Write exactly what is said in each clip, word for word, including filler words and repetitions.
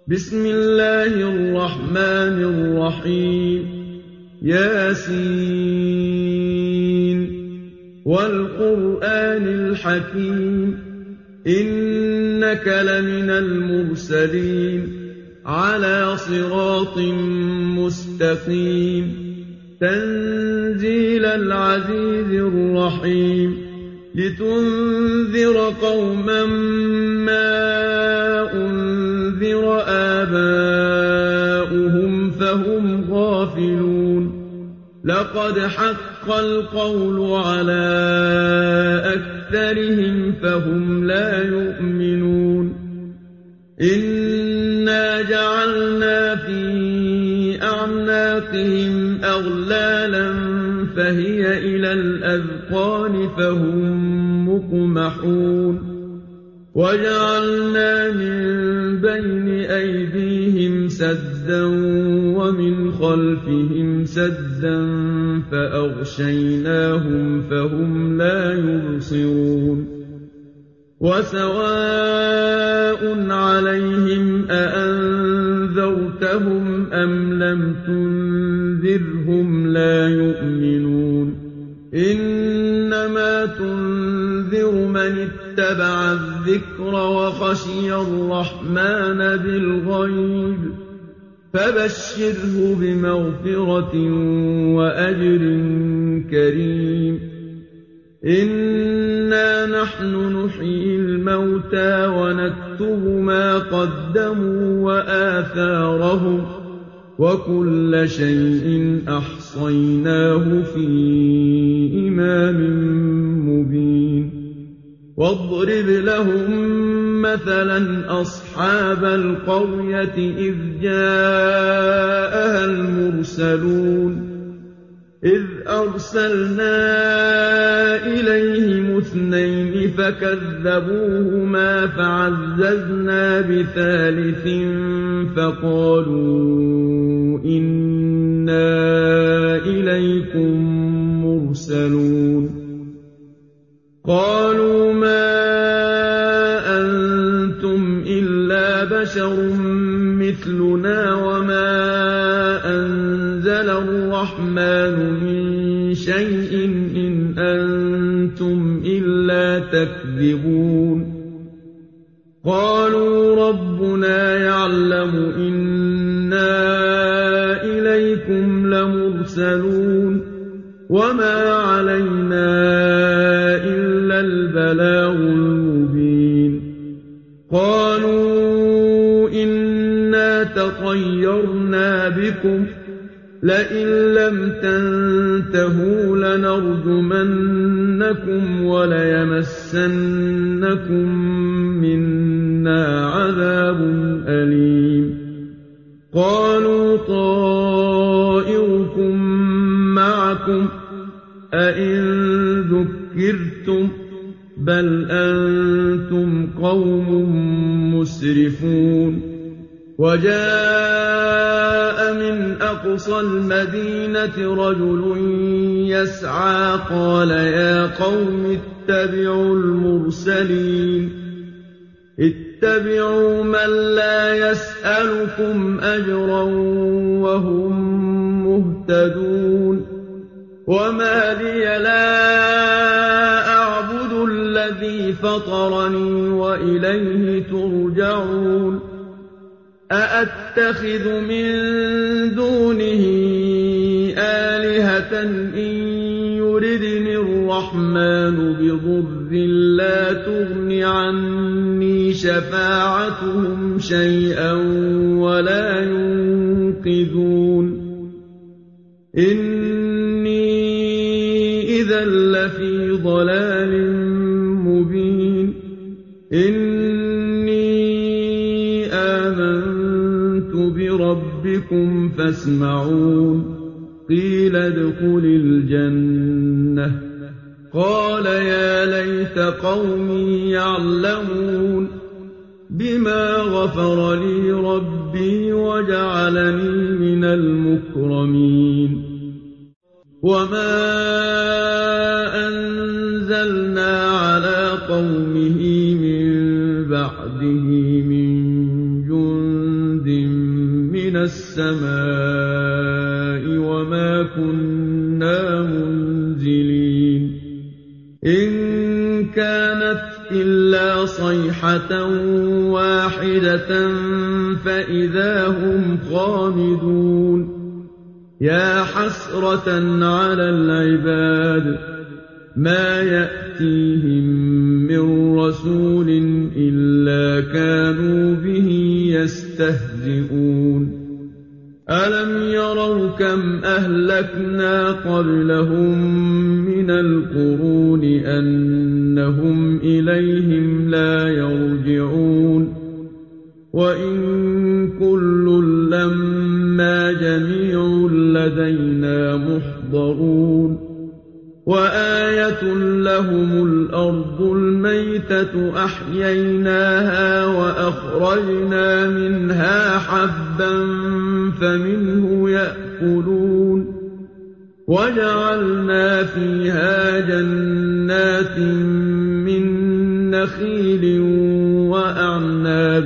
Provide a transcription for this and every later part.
بسم الله الرحمن الرحيم ياسين والقرآن الحكيم إنك لمن المرسلين على صراط مستقيم تنزيل العزيز الرحيم لتنذر قوما ما أنذر آباؤهم فهم غافلون لقد حق القول على أكثرهم فهم لا يؤمنون إنا جعلنا في أعناقهم أغلالا فهي إلى الأذقان فهم مقمحون وجعلنا من بين أيديهم سدا ومن خلفهم سدا فأغشيناهم فهم لا يبصرون وسواء عليهم أأنذرتهم أم لم تنذرهم لا يؤمنون إنما تنذر من اتبع الذكر وخشي الرحمن بالغيب فبشره بمغفرة وأجر كريم إنا نحن نحيي الموتى ونكتب ما قدموا وآثارهم وكل شيء أحصيناه في إمام مبين واضرب لهم مثلا أصحاب القرية إذ جاءها المرسلون إذ أرسلنا إليهم اثنين فكذبوهما فعززنا بثالث فقالوا إنا إليكم مرسلون قالوا ما أنتم إلا بشر مثلنا وما أنزل الرحمن من شيء إن أنتم إلا تكذبون قالوا ربنا يعلم إنا إليكم لمرسلون وما علينا إلا البلاغ المبين قالوا إنا تطيرنا بكم لئن لم تنتهوا لنرجمنكم وليمسنكم منا عذاب أليم قالوا طائركم معكم أئن ذكرتم بل أنتم قوم مسرفون وجاء من أقصى المدينة رجل يسعى قال يا قوم اتبعوا المرسلين اتبعوا من لا يسألكم أجرا وهم مهتدون وما لي لا أعبد الذي فطرني وإليه ترجعون أأتخذ من دونه آلهة إن يردني الرحمن بضر لا تغن عني شفاعتهم شيئا ولا ينقذون إني إذا لفي ضلال مبين إني آمنت بربكم فاسمعون قيل ادخل الجنة قال يا ليت قومي يعلمون بما غفر لي ربي وجعلني من المكرمين وما أنزلنا على قومه من بعده من جند مِنَ السَّمَاءِ وَمَا كُنَّا مُنزِلِينَ إِن كَانَتْ إِلَّا صَيْحَةً وَاحِدَةً فَإِذَا هُمْ خَامِدُونَ يَا حَسْرَةً عَلَى الْعِبَادِ مَا يَأْتِيهِم مِّن رَّسُولٍ إِلَّا كَانُوا بِهِ يَسْتَهْزِئُونَ أَلَمْ يَرَوْا كَمْ أَهْلَكْنَا قَبْلَهُم مِّنَ الْقُرُونِ أَنَّهُمْ إِلَيْهِمْ لَا يَرْجِعُونَ وَإِن كُلٌّ لَّمَّا جَمِيعٌ لَّدَيْنَا مُحْضَرُونَ وَآيَةٌ لَّهُمُ الْأَرْضُ الْمَيْتَةُ أَحْيَيْنَاهَا وَأَخْرَجْنَا مِنْهَا حَبًّا فَمِنْهُ يَأْكُلُونَ وَجَعَلْنَا فِيهَا جَنَّاتٍ مِّن نَّخِيلٍ وَأَعْنَابٍ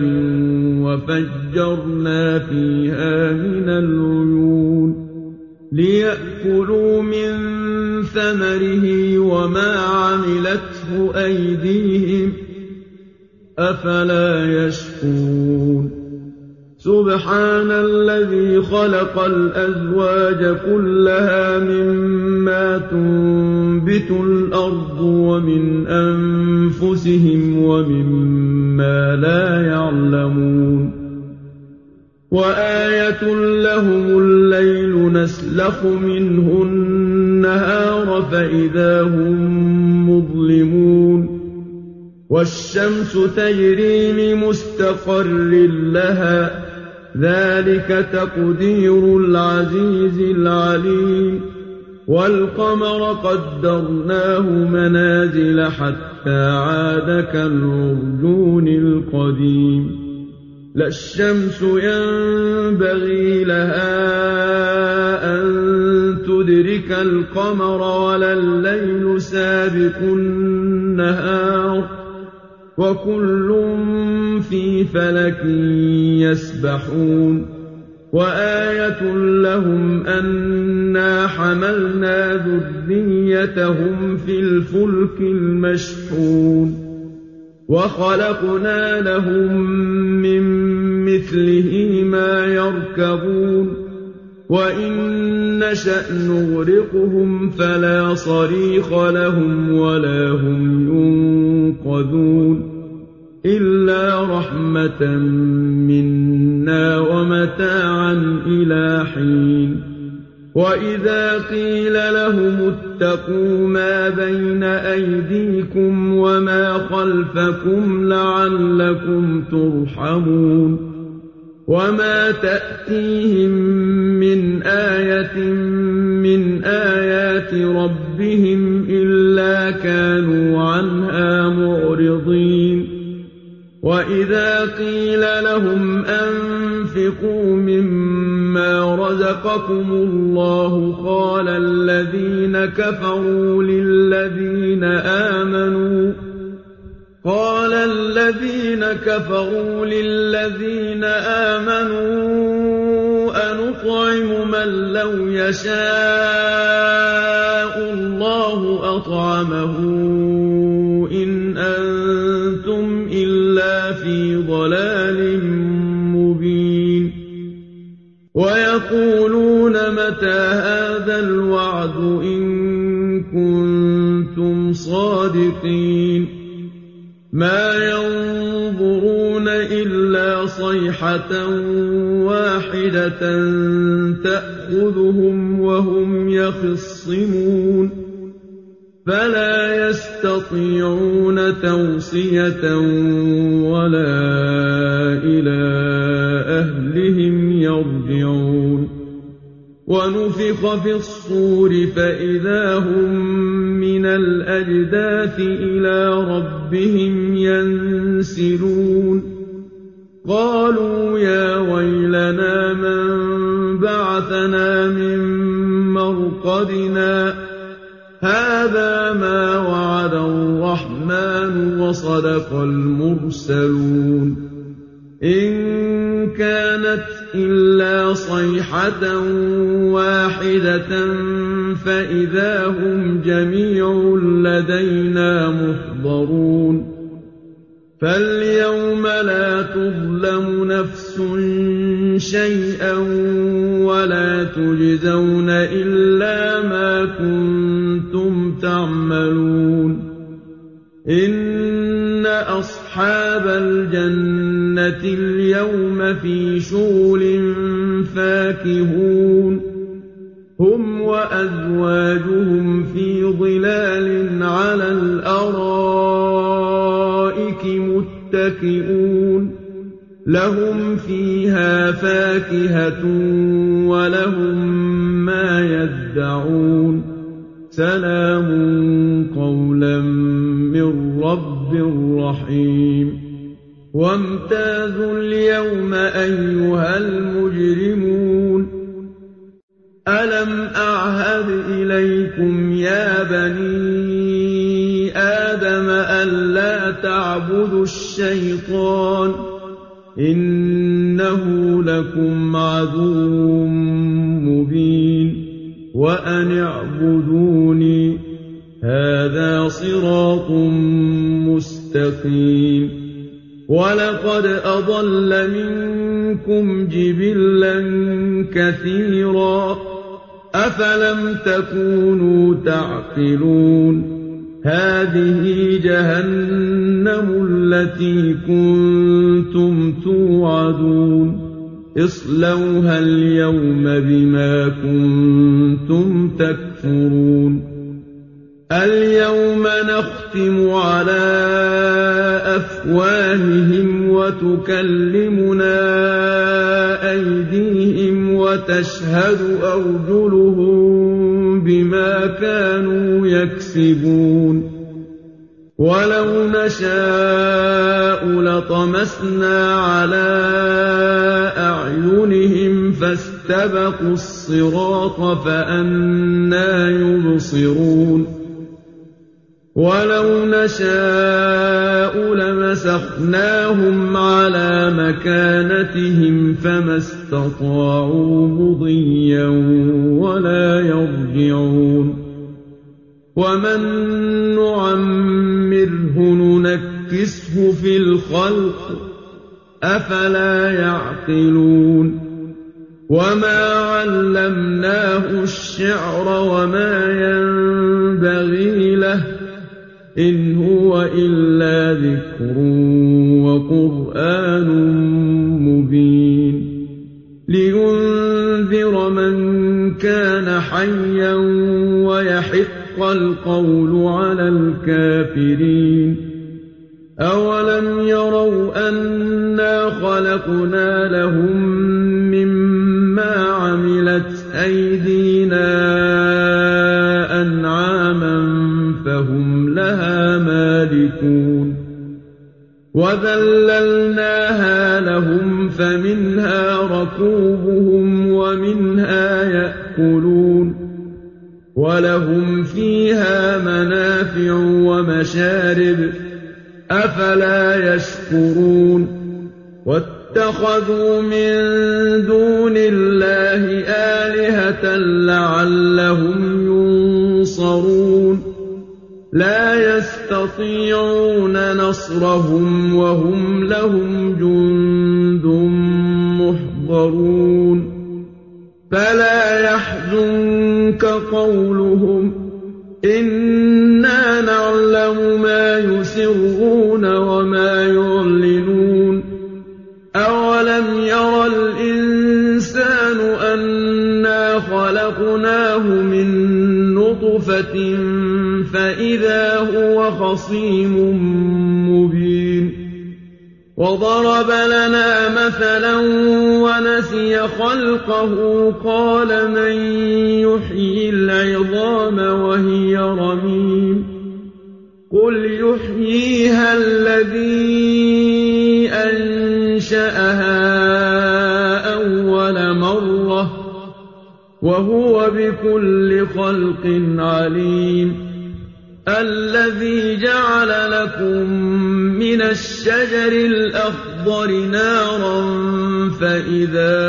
وَفَجَّرْنَا فِيهَا مِنَ الْعُيُونِ لِيَأْكُلُوا مِن ثَمَرِهِ وَمَا عَمِلَتْهُ أَيْدِيهِمْ ۖ أَفَلَا يَشْكُرُونَ سُبْحَانَ الَّذِي خَلَقَ الْأَزْوَاجَ كُلَّهَا مِمَّا تُنبِتُ الْأَرْضُ وَمِنْ أَنفُسِهِمْ وَمِمَّا لَا يَعْلَمُونَ وَآيَةٌ لَّهُمُ اللَّيْلُ نَسْلَخُ مِنْهُ النَّهَارَ فَإِذَا هُم مُّظْلِمُونَ وَالشَّمْسُ تَجْرِي لِمُسْتَقَرٍّ لَّهَا ۚ ذَٰلِكَ تَقْدِيرُ الْعَزِيزِ الْعَلِيمِ وَالْقَمَرَ قَدَّرْنَاهُ مَنَازِلَ حَتَّىٰ عَادَ كَالْعُرْجُونِ الْقَدِيمِ لا الشمس ينبغي لها أن تدرك القمر ولا الليل سابق النهار وكل في فلك يسبحون وآية لهم أنا حملنا ذريتهم في الفلك المشحون وخلقنا لهم من مثله ما يركبون وإن نشأ نغرقهم فلا صريخ لهم ولا هم ينقذون إلا رحمة منا ومتاعا إلى حين وإذا قيل لهم اتقوا ما بين أيديكم وما خلفكم لعلكم ترحمون وما تأتيهم من آية من آيات ربهم إلا كانوا عنها معرضين وإذا قيل لهم أنفقوا مما رزقكم الله قال الذين كفروا للذين آمنوا قال الذين كفروا للذين آمنوا أنطعم من لو يشاء الله أطعمه إن أنتم إلا في ضلال مبين ويقولون متى هذا الوعد إن كنتم صادقين ما ينظرون إلا صيحة واحدة تأخذهم وهم يخصمون فلا يستطيعون توصية ولا إلى أهلهم يرجعون ونفخ في الصور فإذا هم من الأجداث إلى ربهم ينسلون قالوا يا ويلنا من بعثنا من مرقدنا هذا ما وعد الرحمن وصدق المرسلون إن كانت إلا صيحة واحدة فإذا هم جميع لدينا محضرون فاليوم لا تظلم نفس شيئا ولا تجزون إلا ما كنتم تعملون إن أصحاب الجنة اليوم في شغل فاكهون هم وأزواجهم في ظلال على الأرائك متكئون لهم فيها فاكهة ولهم ما يدعون سلام قولا من رب رحيم وامتازوا اليوم أيها المجرمون ألم أعهد إليكم يا بني آدم ألا تعبدوا الشيطان إنه لكم عدو مبين وأن اعبدوني هذا صراط مستقيم ولقد أضل منكم جبلا كثيرا أفلم تكونوا تعقلون هذه جهنم التي كنتم توعدون اصلوها اليوم بما كنتم تكفرون اليوم نختم على أفواههم وتكلمنا أيديهم وتشهد أرجلهم بما كانوا يكسبون ولو نشاء لطمسنا على أعينهم فاستبقوا الصراط فأنى يبصرون ولو نشاء لمسخناهم على مكانتهم فما استطاعوا مضيا ولا يرجعون ومن نعمره ننكسه في الخلق أفلا يعقلون وما علمناه الشعر وما ينبغي له إن هو إلا ذكر وقرآن مبين لينذر من كان حيا ويحق القول على الكافرين أولم يروا أنا خلقنا لهم مما عملت أيدينا أنعاما فهم لها مالكون وذللناها لهم فمنها ركوبهم ومنها يأكلون ولهم فيها منافع ومشارب أفلا يشكرون واتخذوا من دون الله آلهة لعلهم ينصرون لا يستطيعون نصرهم وهم لهم جند محضرون فلا يحزنك قولهم إنا نعلم ما يسرون وما يعلنون أولم ير الإنسان أنا خلقناه من نطفة فإذا هو خصيم مبين وضرب لنا مثلا ونسي خلقه قال من يحيي العظام وهي رميم قل يحييها الذي أنشأها أول مرة وهو بكل خلق عليم الذي جعل لكم من الشجر الأخضر الْأَخْضَرِ نَارًا فَإِذَا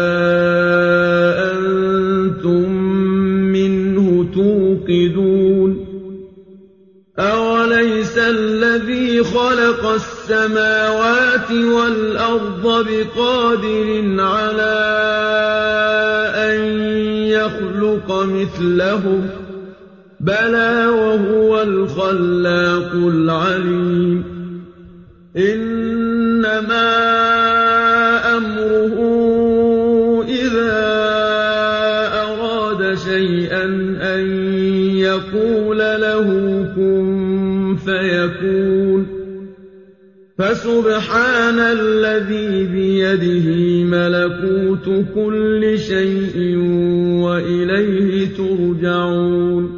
أَنتُم مِّنْهُ تُوقِدُونَ أَوَلَيْسَ الَّذِي خَلَقَ السَّمَاوَاتِ وَالْأَرْضَ بِقَادِرٍ عَلَىٰ أَن يَخْلُقَ مِثْلَهُم ۚ بَلَىٰ وَهُوَ الْخَلَّاقُ الْعَلِيمُ إِنَّمَا أَمْرُهُ إِذَا أَرَادَ شَيْئًا أَن يَقُولَ لَهُ كُن فَيَكُونُ فَسُبْحَانَ الَّذِي بِيَدِهِ مَلَكُوتُ كُلِّ شَيْءٍ وَإِلَيْهِ تُرْجَعُونَ